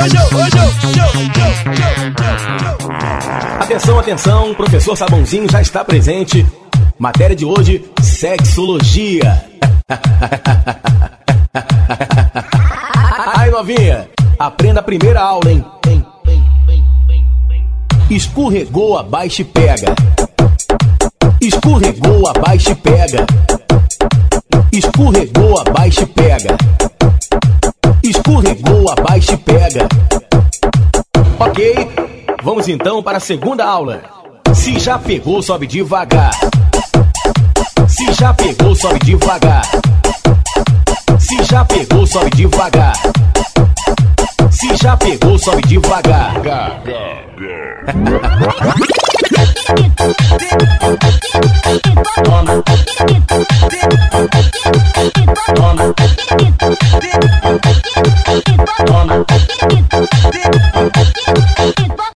Atenção, atenção, professor Sabãozinho já está presente. Matéria de hoje, sexologia. Ai, novinha, aprenda a primeira aula, hein? Escorregou, abaixa e pega. Escorregou, abaixa e pega. Escorregou, abaixa e pega. Escorregou, abaixa e pega. Ok, vamos então para a segunda aula. Se já pegou, sobe devagar. Se já pegou, sobe devagar. Se já pegou, sobe devagar. Se já pegou, sobe devagar. Toma. Toma.